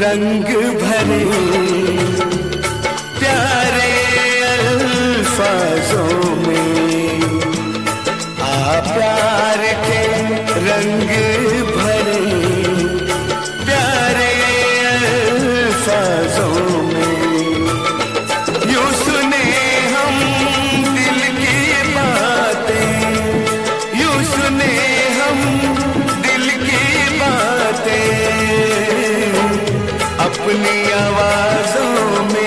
रंग भरे प्यारे अल्फाजों में, प्यार के रंग भरे प्यारे अल्फाजों में, यूं सुने हम दिल की बातें, यूं सुने हम दिल की बातें अपनी आवाजों में।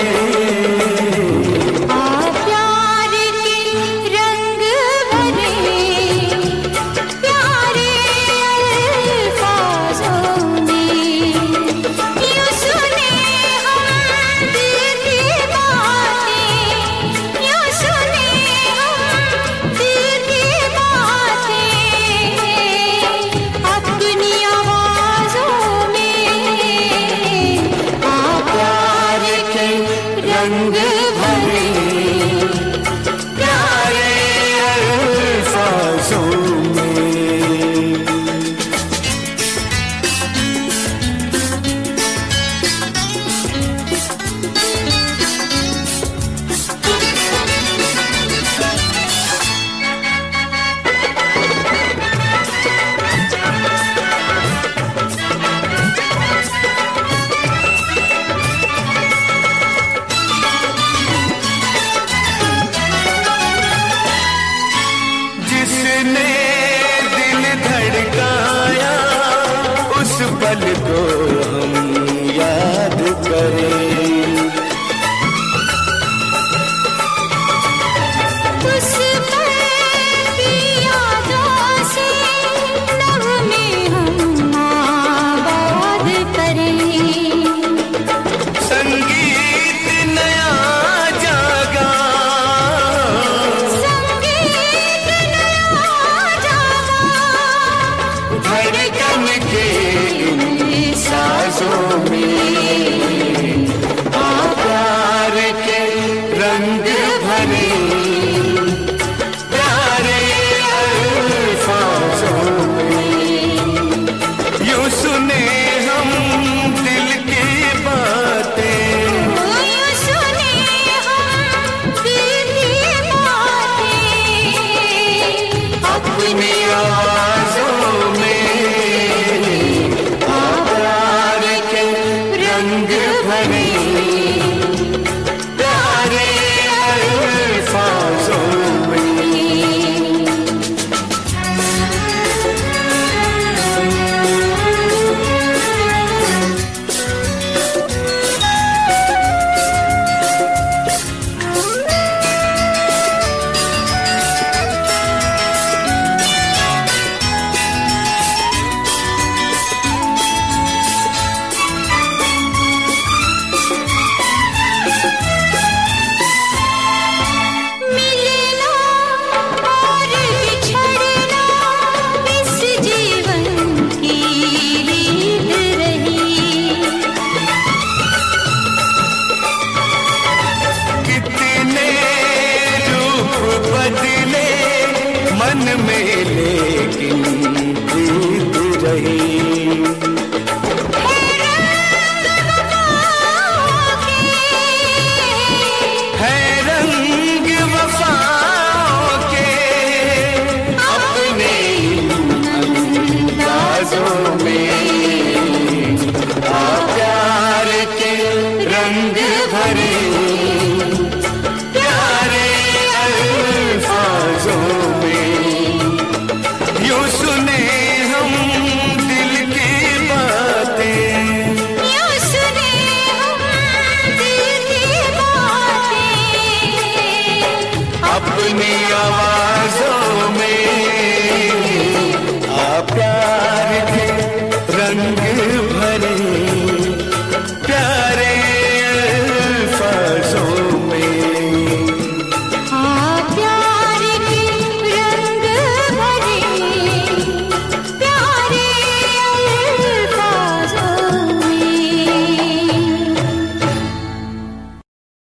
रंग भरे प्यारे अल्फाजों में। जिसने दिल धड़काया उस पल को हम याद करें, उस पल की यादों से लब में हम आबाद करें। संगीत नया जागा, धड़कन के इन साजों में, प्यार के रंग भरे प्यारे अल्फाजों में, यूं सुने हम दिल की बातें, यूं सुने हम दिल की बातें अपनी आवाज़ों में, प्यार के रंग भरे प्यारे अल्फाजों में। मन में लेकिन प्रीत रही,